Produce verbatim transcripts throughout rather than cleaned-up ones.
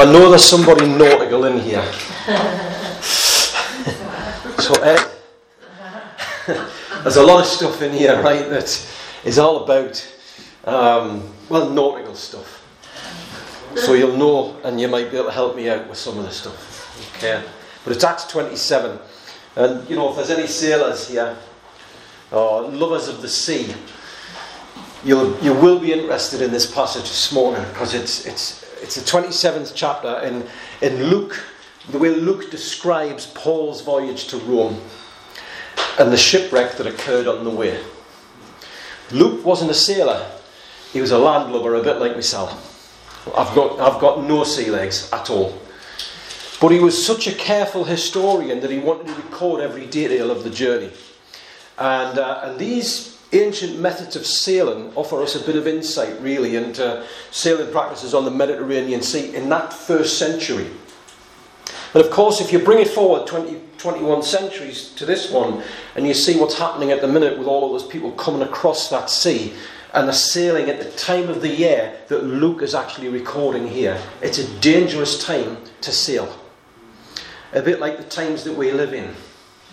I know there's somebody nautical in here. So Ed, there's a lot of stuff in here, right, that is all about, um, well, nautical stuff. So you'll know, and you might be able to help me out with some of the stuff. Okay. But it's Acts twenty-seven. And, you know, if there's any sailors here, or lovers of the sea, you'll, you will be interested in this passage this morning, because it's it's it's the twenty-seventh chapter in, in Luke, the way Luke describes Paul's voyage to Rome and the shipwreck that occurred on the way. Luke wasn't a sailor. He was a landlubber, a bit like myself. I've got I've got no sea legs at all. But he was such a careful historian that he wanted to record every detail of the journey. And uh, and these ancient methods of sailing offer us a bit of insight, really, into sailing practices on the Mediterranean Sea in that first century. And of course, if you bring it forward twenty, twenty-one centuries to this one, and you see what's happening at the minute with all of those people coming across that sea, and they're sailing at the time of the year that Luke is actually recording here. It's a dangerous time to sail. A bit like the times that we live in.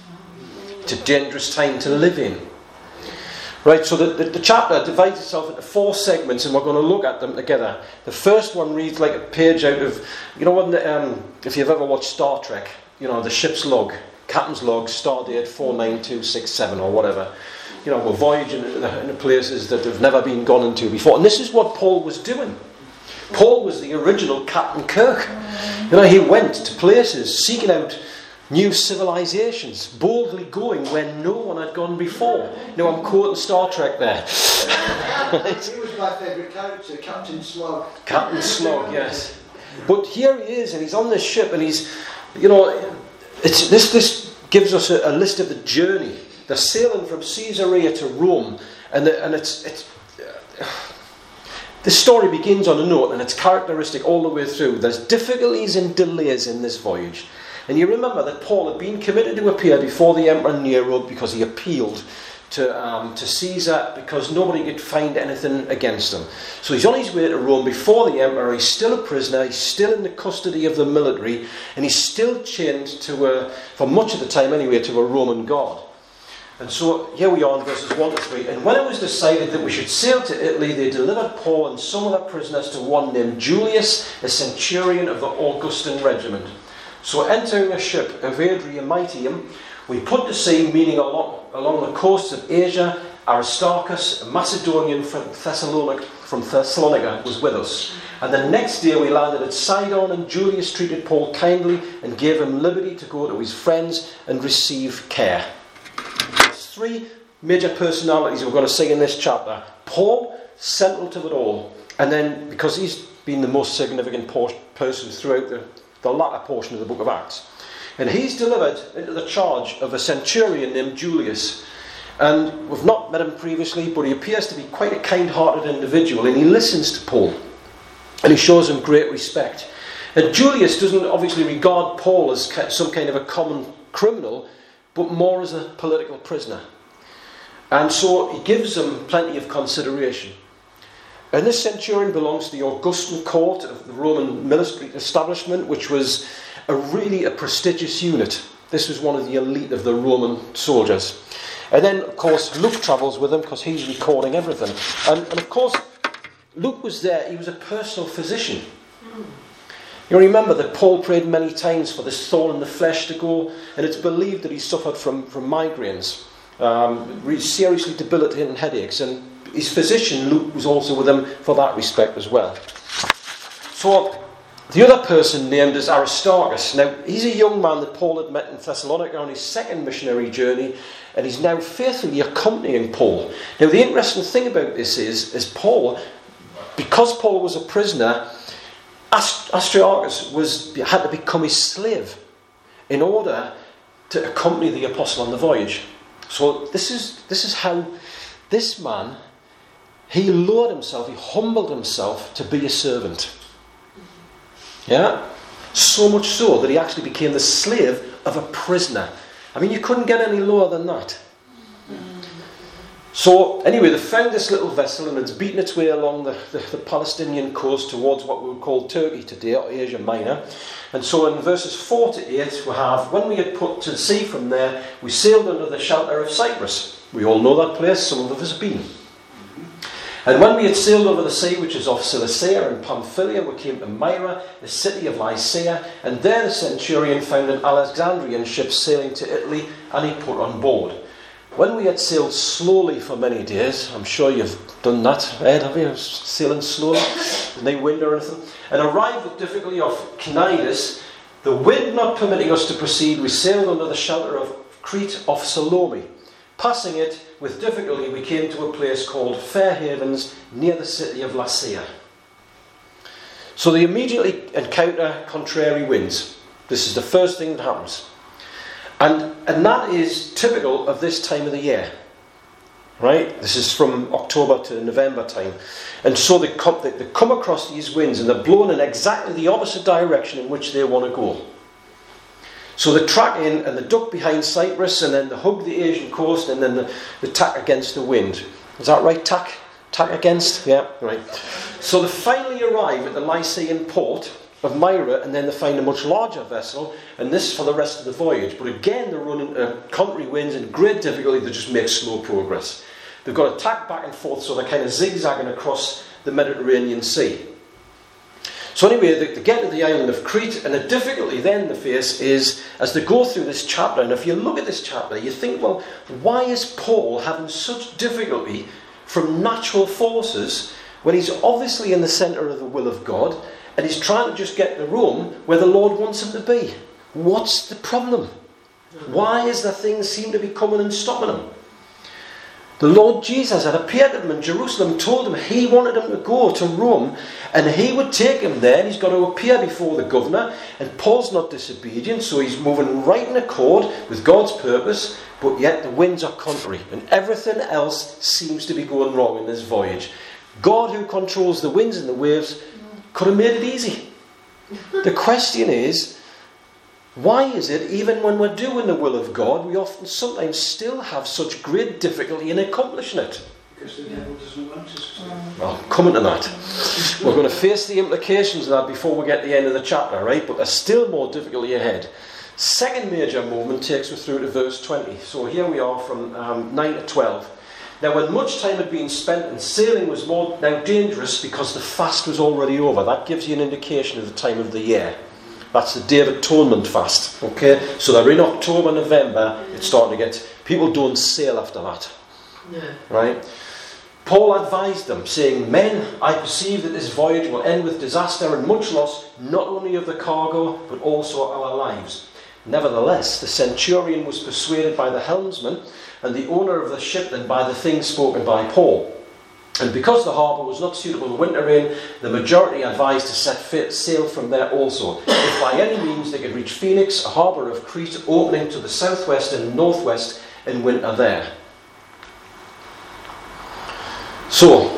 It's a dangerous time to live in. Right, so the, the, the chapter divides itself into four segments, and we're going to look at them together. The first one reads like a page out of, you know, when the, um, if you've ever watched Star Trek, you know, the ship's log, captain's log, stardate four nine two six seven or whatever. You know, we're voyaging into, into places that have never been gone into before. And this is what Paul was doing. Paul was the original Captain Kirk. You know, he went to places seeking out new civilizations, boldly going where no one had gone before. Now, I'm quoting Star Trek there. Right? He was my favourite character, Captain Slog. Captain Slog, yes. But here he is, and he's on this ship, and he's, you know, it's, this, this gives us a, a list of the journey. They're sailing from Caesarea to Rome, and the, and it's it's. Uh, this story begins on a note, and it's characteristic all the way through. There's difficulties and delays in this voyage, and you remember that Paul had been committed to appear before the Emperor Nero because he appealed to um, to Caesar because nobody could find anything against him. So he's on his way to Rome before the Emperor. He's still a prisoner. He's still in the custody of the military, and he's still chained to, a, for much of the time anyway, to a Roman guard. And so here we are in verses one to three. And when it was decided that we should sail to Italy, they delivered Paul and some of their prisoners to one named Julius, a centurion of the Augustan regiment. So entering a ship of Adriamitium, we put to sea, meaning along, along the coasts of Asia. Aristarchus, a Macedonian from Thessalonica, from Thessalonica, was with us. And the next day we landed at Sidon, and Julius treated Paul kindly and gave him liberty to go to his friends and receive care. Three major personalities we're going to see in this chapter. Paul, central to it all. And then, because he's been the most significant por- person throughout the, the latter portion of the book of Acts. And he's delivered into the charge of a centurion named Julius. And we've not met him previously, but he appears to be quite a kind-hearted individual. And he listens to Paul. And he shows him great respect. And Julius doesn't obviously regard Paul as some kind of a common criminal, but more as a political prisoner. And so he gives them plenty of consideration. And this centurion belongs to the Augustan court of the Roman military establishment, which was a really a prestigious unit. This was one of the elite of the Roman soldiers. And then, of course, Luke travels with him because he's recording everything. And, and of course, Luke was there. He was a personal physician. You remember that Paul prayed many times for this thorn in the flesh to go, and it's believed that he suffered from, from migraines, um, really seriously debilitating headaches, and his physician, Luke, was also with him for that respect as well. So, the other person named is Aristarchus. Now, he's a young man that Paul had met in Thessalonica on his second missionary journey, and he's now faithfully accompanying Paul. Now, the interesting thing about this is, is Paul, because Paul was a prisoner, Aristarchus was had to become his slave in order to accompany the apostle on the voyage. So this is this is how this man, he lowered himself, he humbled himself to be a servant. Yeah? So much so that he actually became the slave of a prisoner. I mean, you couldn't get any lower than that. So anyway, they found this little vessel and it's beaten its way along the, the, the Palestinian coast towards what we would call Turkey today, or Asia Minor. And so in verses four to eight we have, when we had put to sea from there, we sailed under the shelter of Cyprus. We all know that place, some of us have been. And when we had sailed over the sea, which is off Cilicia and Pamphylia, we came to Myra, the city of Lycia, and there the centurion found an Alexandrian ship sailing to Italy, and he put on board. When we had sailed slowly for many days, I'm sure you've done that, Ed, have you? Sailing slowly, no wind or anything, and arrived with difficulty off Cnidus, the wind not permitting us to proceed, we sailed under the shelter of Crete off Salome. Passing it with difficulty, we came to a place called Fair Havens, near the city of Lasea. So they immediately encounter contrary winds. This is the first thing that happens. And, and that is typical of this time of the year. Right? This is from October to November time. And so they come, they, they come across these winds and they're blowing in exactly the opposite direction in which they want to go. So they track in and they duck behind Cyprus and then they hug the Asian coast and then they, they tack against the wind. Is that right? Tack? Tack against? Yeah, right. So they finally arrive at the Lycian port of Myra, and then they find a much larger vessel, and this for the rest of the voyage. But again, they're running uh, contrary winds and great difficulty. They just make slow progress. They've got to tack back and forth, so they're kind of zigzagging across the Mediterranean Sea. So anyway, they, they get to the island of Crete, and the difficulty then they face is, as they go through this chapter, and if you look at this chapter, you think, well, why is Paul having such difficulty from natural forces when he's obviously in the centre of the will of God, and he's trying to just get to Rome where the Lord wants him to be? What's the problem? Why is there things seem to be coming and stopping him? The Lord Jesus had appeared to him in Jerusalem, told him he wanted him to go to Rome, and he would take him there, and he's got to appear before the governor, and Paul's not disobedient, so he's moving right in accord with God's purpose, but yet the winds are contrary, and everything else seems to be going wrong in this voyage. God, who controls the winds and the waves, could have made it easy. The question is, why is it, even when we're doing the will of God, we often sometimes still have such great difficulty in accomplishing it? Because the devil doesn't want us to. Well, coming to that. We're going to face the implications of that before we get to the end of the chapter, right? But there's still more difficulty ahead. Second major movement takes us through to verse twenty. So here we are from um, nine to twelve. Now, when much time had been spent and sailing was more now dangerous because the fast was already over. That gives you an indication of the time of the year. That's the Day of Atonement fast. Okay, so they're in October, November. It's starting to get. People don't sail after that. No. Right? Paul advised them, saying, "Men, I perceive that this voyage will end with disaster and much loss, not only of the cargo, but also our lives." Nevertheless, the centurion was persuaded by the helmsman and the owner of the ship than by the things spoken by Paul. And because the harbour was not suitable to winter in, the majority advised to set fit, sail from there also, if by any means they could reach Phoenix, a harbour of Crete opening to the southwest and northwest, and winter there. So,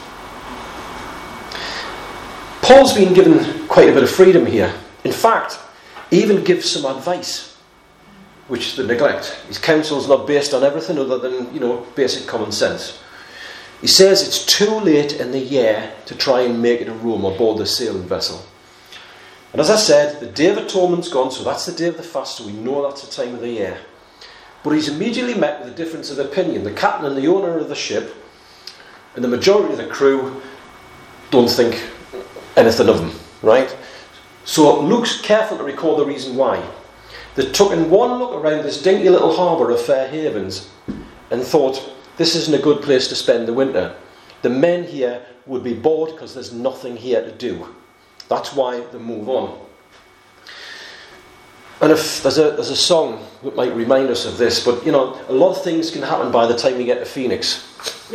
Paul's been given quite a bit of freedom here. In fact, he even gives some advice, which they neglect. His counsel's not based on everything other than, you know, basic common sense. He says it's too late in the year to try and make it to Rome or board the sailing vessel. And as I said, the Day of Atonement's gone, so that's the day of the fast, so we know that's the time of the year. But he's immediately met with a difference of opinion. The captain and the owner of the ship and the majority of the crew don't think anything of him, right? So Luke's careful to record the reason why. They took in one look around this dinky little harbour of Fair Havens and thought, this isn't a good place to spend the winter. The men here would be bored because there's nothing here to do. That's why they move on. And if there's a there's a song that might remind us of this, but you know, a lot of things can happen by the time you get to Phoenix. You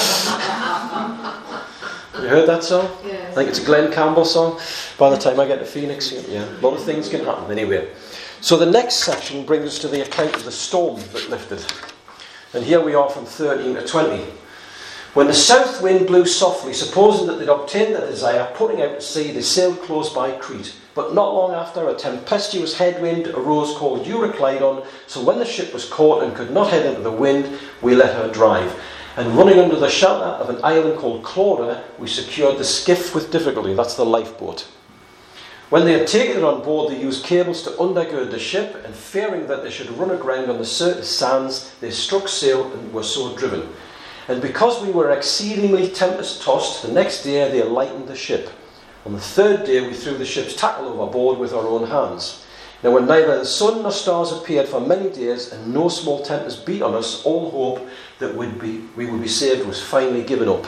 heard that song? Yeah. I think it's a Glenn Campbell song. By the time I get to Phoenix, yeah, a lot of things can happen anyway. So the next section brings us to the account of the storm that lifted. And here we are from thirteen to twenty. When the south wind blew softly, supposing that they'd obtained their desire, putting out to sea, they sailed close by Crete. But not long after, a tempestuous headwind arose called Euroclydon. So when the ship was caught and could not head into the wind, we let her drive. And running under the shelter of an island called Clauda, we secured the skiff with difficulty. That's the lifeboat. When they had taken it on board, they used cables to undergird the ship, and fearing that they should run aground on the certain sands, they struck sail and were so driven. And because we were exceedingly tempest-tossed, the next day they lightened the ship. On the third day we threw the ship's tackle overboard with our own hands. Now when neither the sun nor stars appeared for many days, and no small tempest beat on us, all hope that we'd be, we would be saved was finally given up.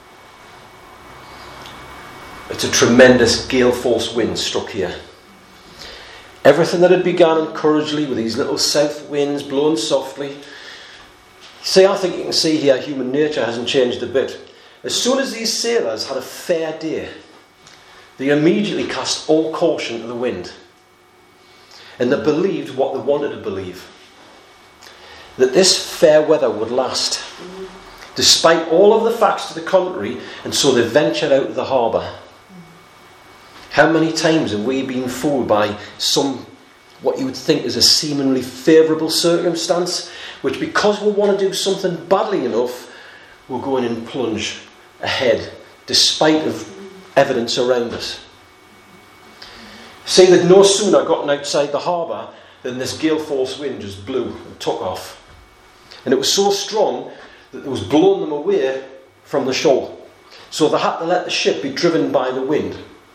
It's a tremendous gale-force wind struck here. Everything that had begun encouragingly with these little south winds blowing softly. See, I think you can see here human nature hasn't changed a bit. As soon as these sailors had a fair day, they immediately cast all caution to the wind. And they believed what they wanted to believe. That this fair weather would last. Despite all of the facts to the contrary, and so they ventured out of the harbour. How many times have we been fooled by some, what you would think is a seemingly favourable circumstance, which because we want to do something badly enough, we'll go in and plunge ahead, despite of evidence around us. See, they'd no sooner gotten outside the harbour than this gale-force wind just blew and took off. And it was so strong that it was blowing them away from the shore. So they had to let the ship be driven by the wind.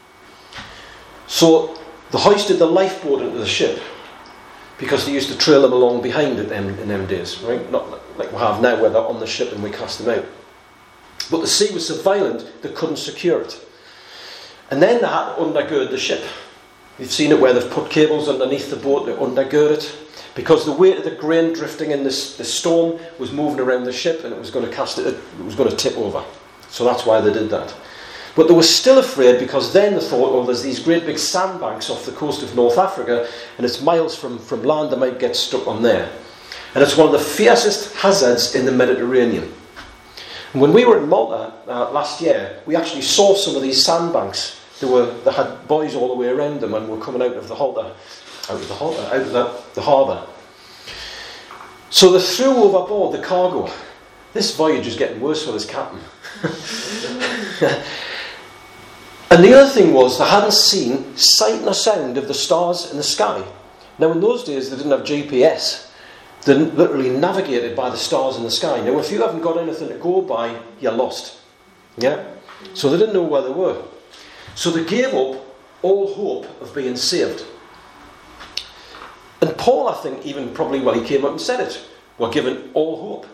So they hoisted the lifeboat into the ship because they used to trail them along behind it in, in them days, right? Not like we have now where they're on the ship and we cast them out. But the sea was so violent they couldn't secure it. And then they had to undergird the ship. You've seen it where they've put cables underneath the boat to undergird it. Because the weight of the grain drifting in this, this storm was moving around the ship and it was going to cast it, it was going to tip over. So that's why they did that. But they were still afraid because then they thought, oh, there's these great big sandbanks off the coast of North Africa and it's miles from, from land, they might get stuck on there. And it's one of the fiercest hazards in the Mediterranean. And when we were in Malta uh, last year, we actually saw some of these sandbanks. They were they had buoys all the way around them and were coming out of the halter, out of the halter, out of the, the harbour. So they threw overboard the cargo. This voyage is getting worse for this captain. And the other thing was they hadn't seen sight nor sound of the stars in the sky. Now in those days they didn't have G P S. They literally navigated by the stars in the sky. Now if you haven't got anything to go by, you're lost. Yeah? So they didn't know where they were. So they gave up all hope of being saved. And Paul, I think, even probably, well, he came up and said it. We're given all hope.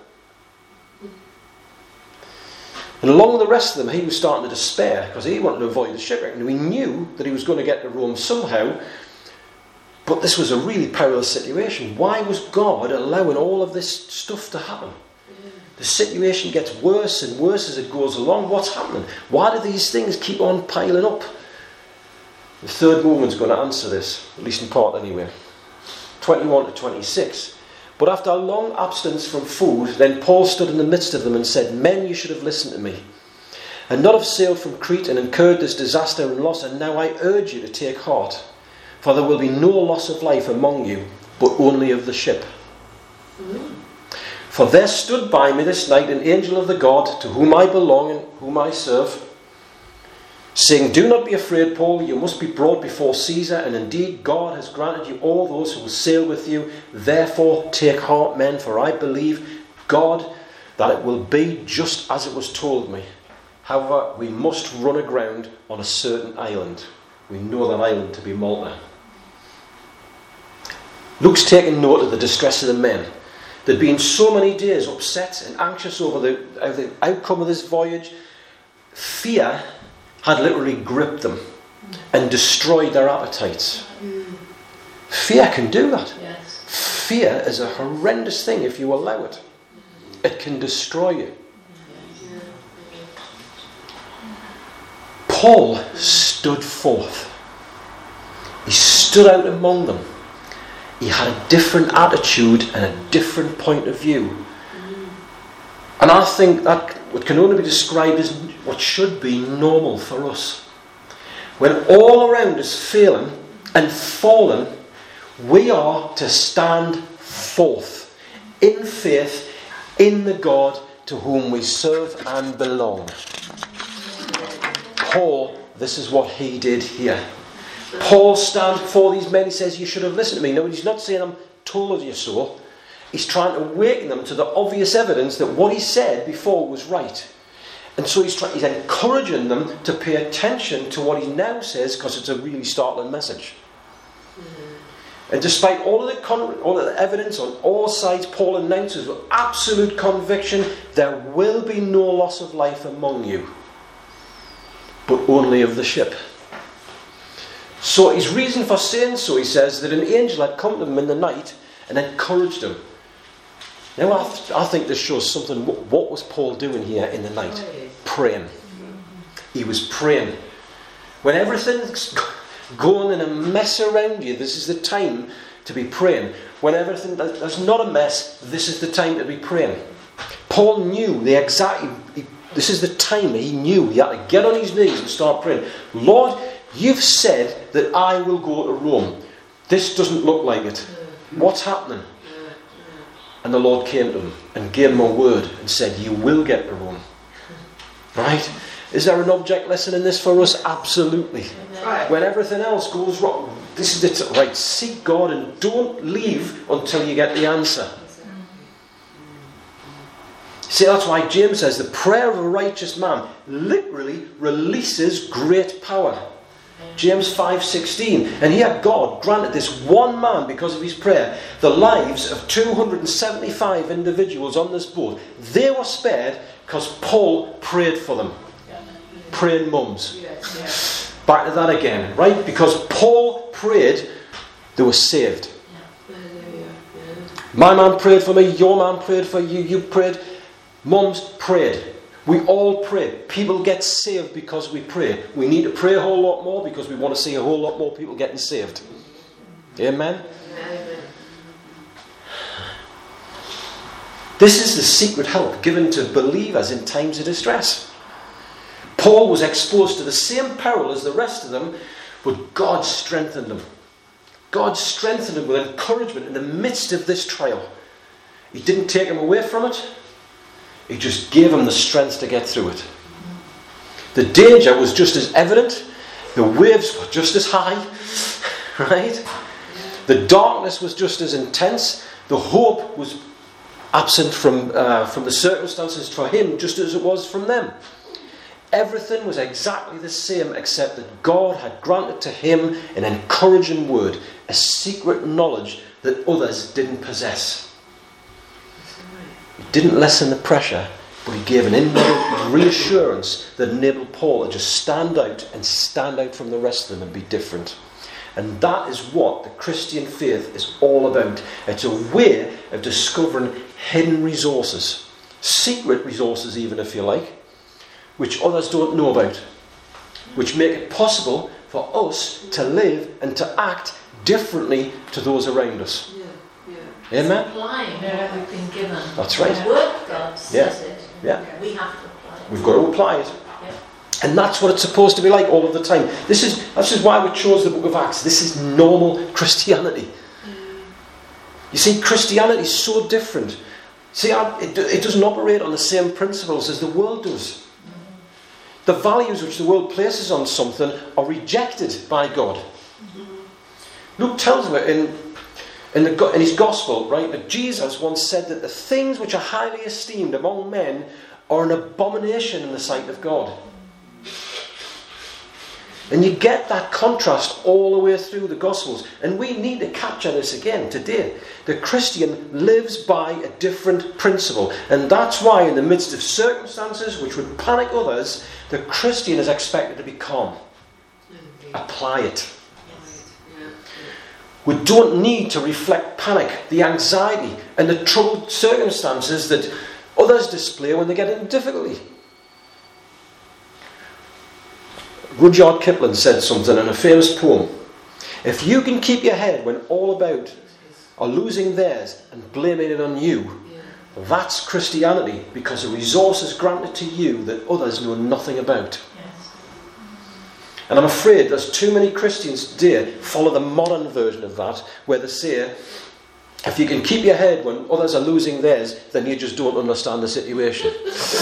And along with the rest of them, he was starting to despair because he wanted to avoid the shipwreck. And we knew that he was going to get to Rome somehow. But this was a really perilous situation. Why was God allowing all of this stuff to happen? The situation gets worse and worse as it goes along. What's happening? Why do these things keep on piling up? The third movement's going to answer this, at least in part anyway. twenty-one to twenty-six. But after a long abstinence from food, then Paul stood in the midst of them and said, "Men, you should have listened to me, and not have sailed from Crete and incurred this disaster and loss. And now I urge you to take heart, for there will be no loss of life among you, but only of the ship. Mm-hmm. For there stood by me this night an angel of the God to whom I belong and whom I serve, saying, 'Do not be afraid, Paul, you must be brought before Caesar, and indeed God has granted you all those who will sail with you. Therefore take heart, men, for I believe God that it will be just as it was told me. However, we must run aground on a certain island.'" We know that island to be Malta. Luke's taking note of the distress of the men. They'd been so many days upset and anxious over the, over the outcome of this voyage. Fear had literally gripped them and destroyed their appetites. Fear can do that. Yes. Fear is a horrendous thing if you allow it. It can destroy you. Paul stood forth. He stood out among them. He had a different attitude and a different point of view. And I think that what can only be described as what should be normal for us. When all around is failing and fallen, we are to stand forth in faith in the God to whom we serve and belong. Paul, this is what he did here. Paul stands before these men. He says, you should have listened to me. No, he's not saying I'm told you so. He's trying to awaken them to the obvious evidence that what he said before was right. And so he's, trying, he's encouraging them to pay attention to what he now says, because it's a really startling message. Mm-hmm. And despite all of, the con- all of the evidence on all sides, Paul announces with absolute conviction, there will be no loss of life among you, but only of the ship. So his reason for saying so, he says, that an angel had come to him in the night and encouraged him. Now I, th- I think this shows something. What, what was Paul doing here in the night? Praying. He was praying. When everything's going in a mess around you, this is the time to be praying. When everything, there's not a mess, this is the time to be praying. Paul knew the exact, he, this is the time he knew he had to get on his knees and start praying. Lord, you've said that I will go to Rome. This doesn't look like it. What's happening? And the Lord came to him and gave him a word and said, you will get to Rome. Right? Is there an object lesson in this for us? Absolutely. Right. When everything else goes wrong, this is the t- right. Seek God and don't leave until you get the answer. See, that's why James says the prayer of a righteous man literally releases great power. James five sixteen. And here God granted this one man, because of his prayer, the lives of two hundred seventy-five individuals on this boat. They were spared because Paul prayed for them. Praying mums. Back to that again, right? Because Paul prayed, they were saved. My man prayed for me, your man prayed for you, you prayed. Mums prayed. We all pray. People get saved because we pray. We need to pray a whole lot more because we want to see a whole lot more people getting saved. Amen? Amen. This is the secret help given to believers in times of distress. Paul was exposed to the same peril as the rest of them, but God strengthened him. God strengthened him with encouragement in the midst of this trial. He didn't take him away from it. He just gave him the strength to get through it. The danger was just as evident. The waves were just as high. Right? The darkness was just as intense. The hope was absent from, uh, from the circumstances for him, just as it was from them. Everything was exactly the same, except that God had granted to him an encouraging word, a secret knowledge that others didn't possess. He didn't lessen the pressure, but he gave an inward reassurance that enabled Paul to just stand out and stand out from the rest of them and be different. And that is what the Christian faith is all about. It's a way of discovering hidden resources, secret resources even, if you like, which others don't know about, which make it possible for us to live and to act differently to those around us. Amen? Applying what we've been given. That's right. The word of God says yeah. it. Yeah. We have to apply it. We've got to apply it. Yeah. And that's what it's supposed to be like all of the time. This is this is why we chose the book of Acts. This is normal Christianity. Mm. You see, Christianity is so different. See, it, it doesn't operate on the same principles as the world does. Mm. The values which the world places on something are rejected by God. Mm-hmm. Luke tells us in In, the, in his gospel, right, that Jesus once said that the things which are highly esteemed among men are an abomination in the sight of God. And you get that contrast all the way through the Gospels. And we need to capture this again today. The Christian lives by a different principle. And that's why in the midst of circumstances which would panic others, the Christian is expected to be calm. Apply it. We don't need to reflect panic, the anxiety, and the troubled circumstances that others display when they get into difficulty. Rudyard Kipling said something in a famous poem. If you can keep your head when all about are losing theirs and blaming it on you, that's Christianity, because a resource is granted to you that others know nothing about. And I'm afraid there's too many Christians today follow the modern version of that, where they say, If you can keep your head when others are losing theirs, then you just don't understand the situation.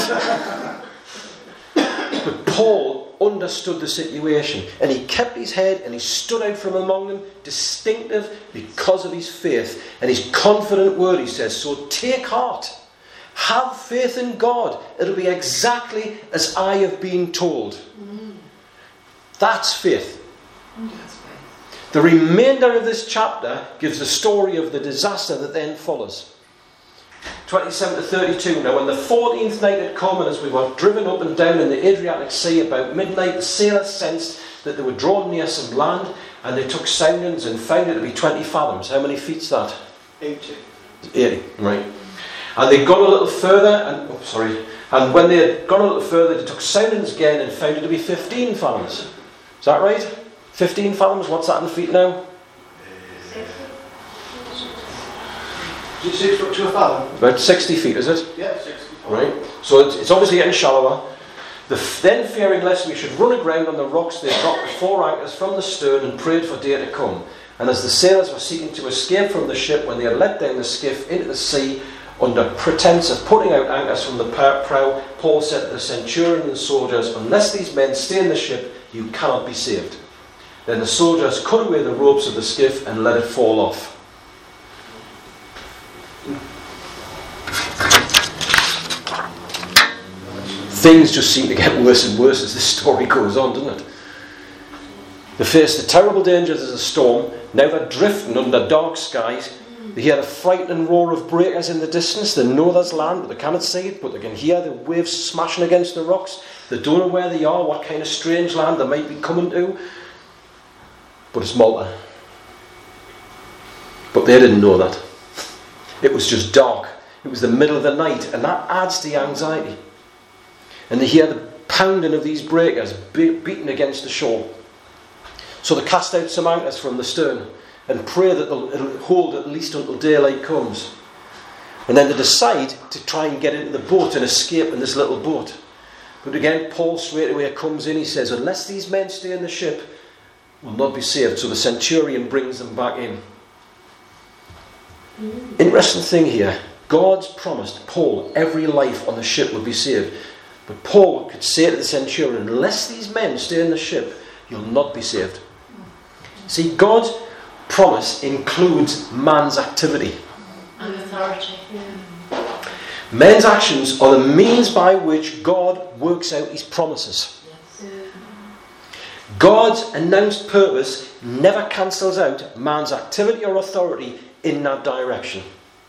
But Paul understood the situation, and he kept his head and he stood out from among them, distinctive because of his faith and his confident word. He says, so take heart, have faith in God. It'll be exactly as I have been told. Mm. That's faith. Mm, that's faith. The remainder of this chapter gives the story of the disaster that then follows. twenty-seven to thirty-two. Now, when the fourteenth night had come, and as we were driven up and down in the Adriatic Sea about midnight, the sailors sensed that they were drawn near some land, and they took soundings and found it to be twenty fathoms. How many feet's that? eighty. eighty, right. And they got a little further, and oh, sorry. And when they had gone a little further, they took soundings again and found it to be fifteen fathoms. Is that right? fifteen fathoms. What's that in feet now? Is it six foot to a fathom? About sixty feet, is it? Yeah, sixty. Right. So it's, it's obviously getting shallower. The, then, fearing lest we should run aground on the rocks, they dropped the four anchors from the stern and prayed for day to come. And as the sailors were seeking to escape from the ship, when they had let down the skiff into the sea, under pretence of putting out anchors from the prow, Paul said to the centurion and the soldiers, unless these men stay in the ship, you cannot be saved. Then the soldiers cut away the ropes of the skiff and let it fall off. Things just seem to get worse and worse as this story goes on, doesn't it? They faced the terrible dangers of the storm. Now they're drifting under dark skies. They hear the frightening roar of breakers in the distance. They know there's land, but they cannot see it. But they can hear the waves smashing against the rocks. They don't know where they are, what kind of strange land they might be coming to. But it's Malta. But they didn't know that. It was just dark. It was the middle of the night, and that adds to the anxiety. And they hear the pounding of these breakers be- beating against the shore. So they cast out some anchors from the stern and pray that it'll hold at least until daylight comes. And then they decide to try and get into the boat and escape in this little boat. But again, Paul straight away comes in. He says, unless these men stay in the ship, will not be saved. So the centurion brings them back in. Mm. Interesting thing here. God's promised Paul every life on the ship would be saved. But Paul could say to the centurion, unless these men stay in the ship, you'll not be saved. See, God's promise includes man's activity. And authority. Yeah. Men's actions are the means by which God works out his promises. Yes. God's announced purpose never cancels out man's activity or authority in that direction.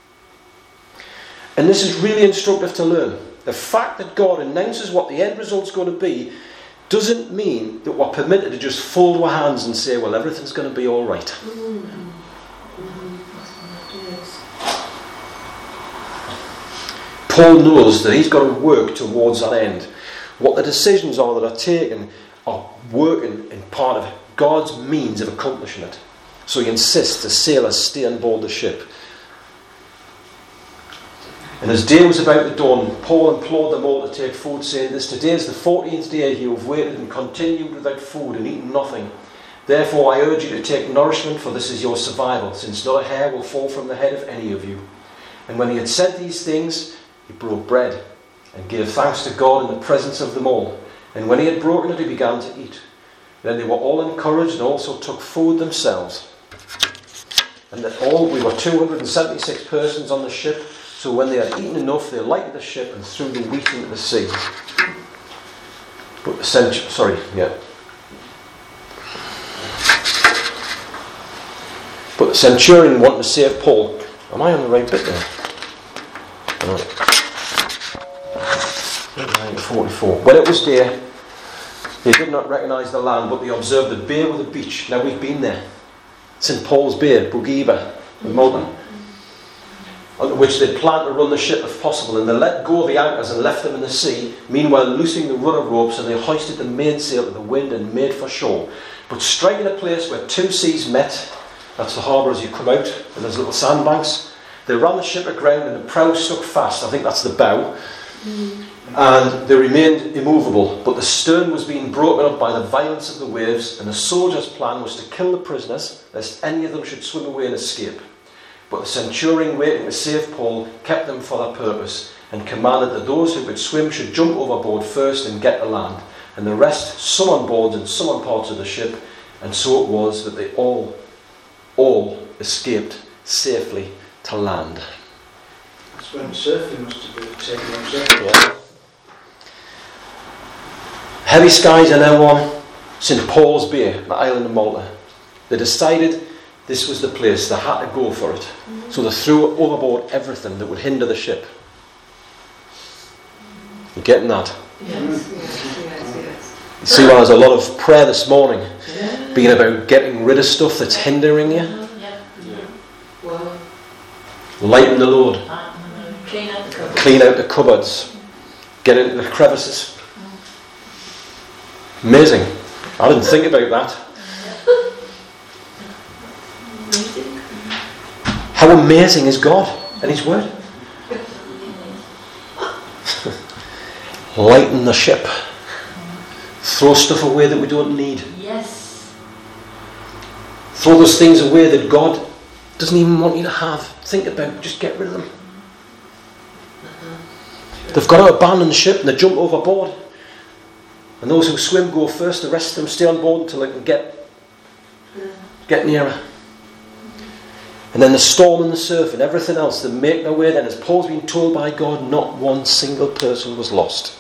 And this is really instructive to learn. The fact that God announces what the end result's going to be doesn't mean that we're permitted to just fold our hands and say, well, everything's going to be all right. Mm-hmm. Mm-hmm. Paul knows that he's got to work towards that end. What the decisions are that are taken are working in part of God's means of accomplishing it. So he insists the sailors stay on board the ship. And as day was about to dawn, Paul implored them all to take food, saying, this today is the fourteenth day you have waited and continued without food and eaten nothing. Therefore I urge you to take nourishment, for this is your survival, since not a hair will fall from the head of any of you. And when he had said these things, he broke bread and gave thanks to God in the presence of them all. And when he had broken it, he began to eat. Then they were all encouraged and also took food themselves. And that all, we were two hundred seventy-six persons on the ship. So when they had eaten enough, they lighted the ship and threw the wheat into the sea. But the centurion, sorry, yeah. But the centurion wanted to save Paul. Am I on the right bit there? Right. forty-four. When it was day, they did not recognise the land, but they observed the bay with the beach. Now we've been there. Saint Paul's Bay, Bourguiba, in Malta, on which they planned to run the ship if possible, and they let go of the anchors and left them in the sea, meanwhile loosing the rudder ropes, and they hoisted the mainsail to the wind and made for shore. But striking a place where two seas met, that's the harbour as you come out, and there's little sandbanks, they ran the ship aground and the prow stuck fast. I think that's the bow. Mm. And they remained immovable, but the stern was being broken up by the violence of the waves, and the soldiers' plan was to kill the prisoners, lest any of them should swim away and escape. But the centurion, waiting to save Paul, kept them for their purpose, and commanded that those who could swim should jump overboard first and get to land, and the rest some on boards and some on parts of the ship. And so it was that they all, all escaped safely to land. That's when surfing must have been taken on surfing. Yeah. Heavy skies are now on Saint Paul's Bay, the island of Malta. They decided this was the place, they had to go for it. So they threw overboard everything that would hinder the ship. You getting that? Yes, yes, yes, yes. You see why there's a lot of prayer this morning being about getting rid of stuff that's hindering you. Yeah. Well, Lighten the load. clean out the cupboard. Clean out the cupboards. Get into the crevices. Amazing. I didn't think about that. How amazing is God and His Word? Lighten the ship. Throw stuff away that we don't need. Yes. Throw those things away that God doesn't even want you to have. Think about, just get rid of them. They've got to abandon the ship and they jump overboard. And those who swim go first, the rest of them stay on board until they can get, get nearer. And then the storm and the surf and everything else, they make their way then. As Paul's been told by God, not one single person was lost.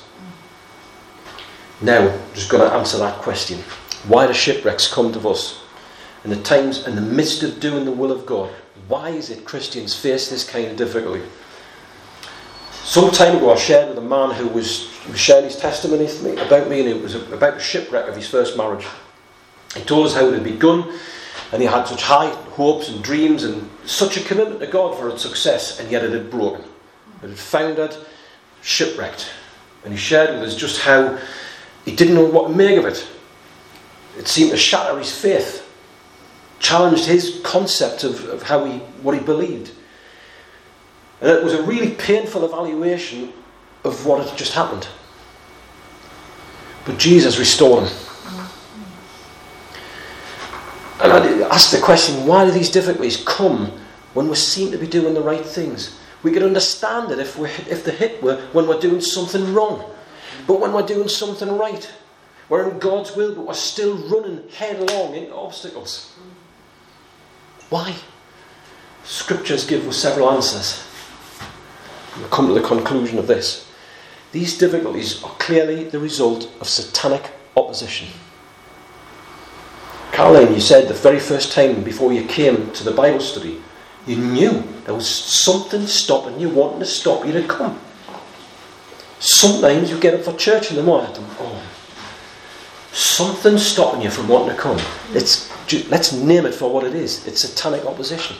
Now, I'm just going to answer that question. Why do shipwrecks come to us? In the times, in the midst of doing the will of God, why is it Christians face this kind of difficulty? Some time ago I shared with a man who was, who was sharing his testimony with me, about me, and it was about the shipwreck of his first marriage. He told us how it had begun, and he had such high hopes and dreams and such a commitment to God for its success, and yet it had broken. It had foundered, shipwrecked. And he shared with us just how he didn't know what to make of it. It seemed to shatter his faith, challenged his concept of, of how he, what he believed. And it was a really painful evaluation of what had just happened. But Jesus restored him. And I asked the question, why do these difficulties come when we seem to be doing the right things? We could understand it if we if the hit were when we're doing something wrong. But when we're doing something right, we're in God's will, but we're still running headlong into obstacles. Why? Scriptures give us several answers. We'll come to the conclusion of this. These difficulties are clearly the result of satanic opposition. Caroline, you said the very first time before you came to the Bible study, you knew there was something stopping you, wanting to stop you to come. Sometimes you get up for church in the morning and oh, something's stopping you from wanting to come. It's, let's name it for what it is. It's satanic opposition.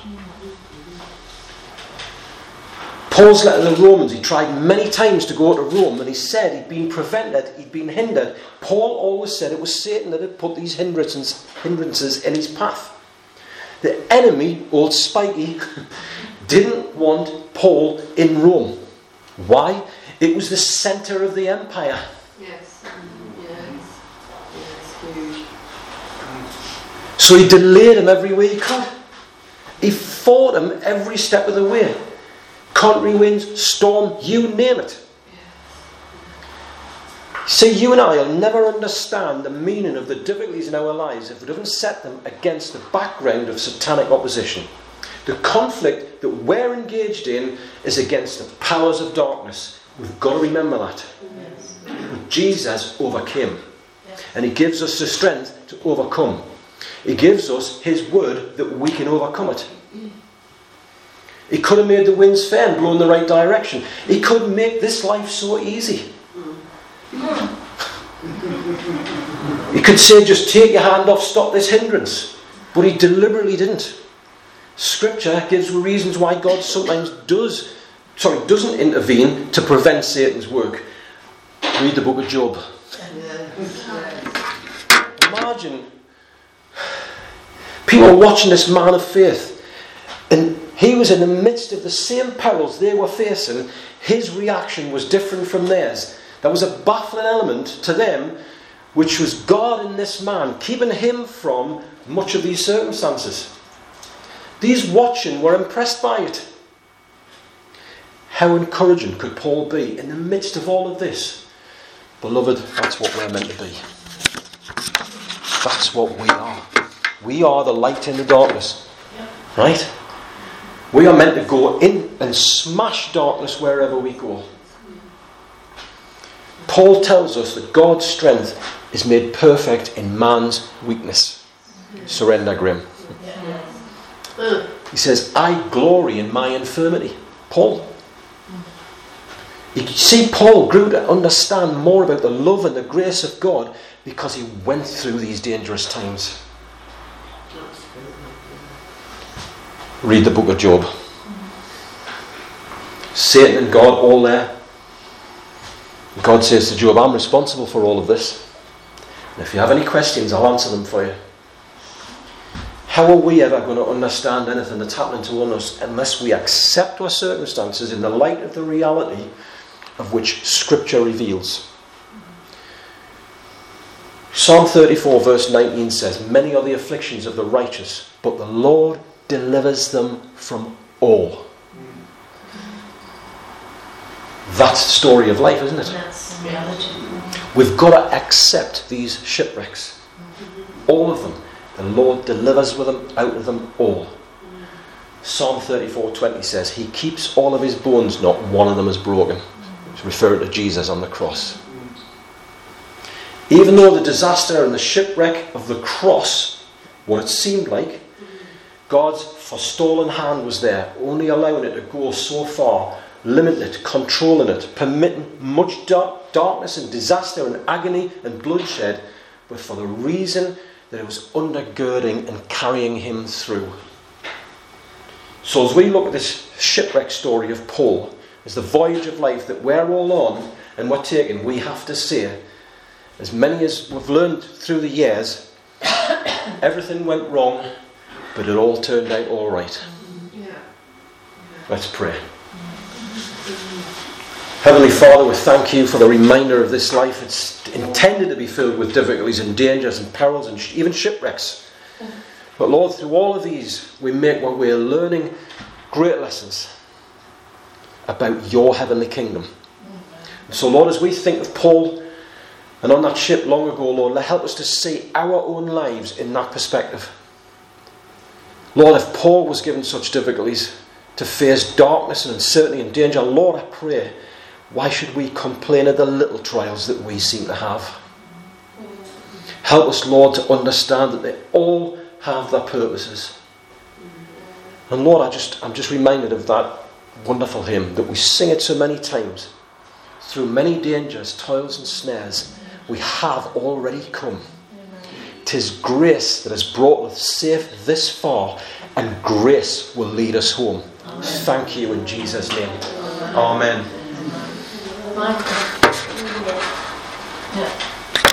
Paul's letter to the Romans, he tried many times to go to Rome, and he said he'd been prevented, he'd been hindered. Paul always said it was Satan that had put these hindrances, hindrances in his path. The enemy, old Spiky, didn't want Paul in Rome. Why? It was the centre of the empire. Yes. Yes. Yes. Huge. So he delayed him every way he could. He fought him every step of the way. Contrary winds, storm, you name it. See, you and I will never understand the meaning of the difficulties in our lives if we don't set them against the background of satanic opposition. The conflict that we're engaged in is against the powers of darkness. We've got to remember that. Yes. Jesus overcame. And he gives us the strength to overcome. He gives us his word that we can overcome it. He could have made the winds fair and blow in the right direction. He could make this life so easy. He could say, just take your hand off, stop this hindrance. But he deliberately didn't. Scripture gives reasons why God sometimes does, sorry, doesn't intervene to prevent Satan's work. Read the book of Job. Imagine people watching this man of faith, and he was in the midst of the same perils they were facing. His reaction was different from theirs. There was a baffling element to them, which was God in this man, keeping him from much of these circumstances. These watching were impressed by it. How encouraging could Paul be in the midst of all of this? Beloved, that's what we're meant to be. That's what we are. We are the light in the darkness. Right? We are meant to go in and smash darkness wherever we go. Paul tells us that God's strength is made perfect in man's weakness. Surrender, Grim. He says, I glory in my infirmity. Paul. You see, Paul grew to understand more about the love and the grace of God because he went through these dangerous times. Read the book of Job. Satan and God all there. God says to Job, I'm responsible for all of this. And if you have any questions, I'll answer them for you. How are we ever going to understand anything that's happening to us unless we accept our circumstances in the light of the reality of which Scripture reveals? Psalm thirty-four verse nineteen says, many are the afflictions of the righteous, but the Lord delivers them from all. That's the story of life, isn't it? That's reality. We've got to accept these shipwrecks. All of them. The Lord delivers with them out of them all. Psalm thirty-four twenty says, he keeps all of his bones, not one of them is broken. It's referring to Jesus on the cross. Even though the disaster and the shipwreck of the cross, what it seemed like, God's forestalling hand was there, only allowing it to go so far, limiting it, controlling it, permitting much dark, darkness and disaster and agony and bloodshed, but for the reason that it was undergirding and carrying him through. So as we look at this shipwreck story of Paul, as the voyage of life that we're all on and we're taking, we have to say, as many as we've learned through the years, everything went wrong, but it all turned out all right. Let's pray. Heavenly Father, we thank you for the reminder of this life. It's intended to be filled with difficulties and dangers and perils and sh- even shipwrecks. But Lord, through all of these, we make what we're learning great lessons about your heavenly kingdom. So Lord, as we think of Paul and on that ship long ago, Lord, help us to see our own lives in that perspective. Lord, if Paul was given such difficulties to face darkness and uncertainty and danger, Lord, I pray, why should we complain of the little trials that we seem to have? Help us, Lord, to understand that they all have their purposes. And Lord, I just, I'm just reminded of that wonderful hymn that we sing it so many times. Through many dangers, toils and snares, we have already come. 'Tis grace that has brought us safe this far, and grace will lead us home. Amen. Thank you in Jesus' name. Amen. Michael. Yeah.